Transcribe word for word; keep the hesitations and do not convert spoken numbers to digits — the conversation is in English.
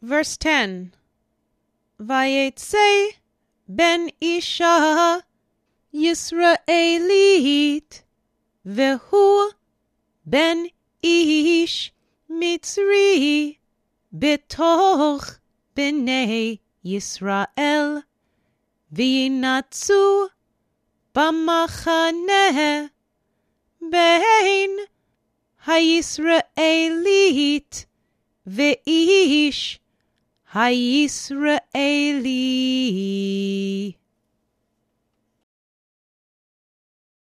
Verse ten. Vayetze ben isha Yisraelit vehu ben ish Mitzri betoch bnei Yisrael v'yinatzu b'machaneh bein hayisraelit ve'ish hayisraeli.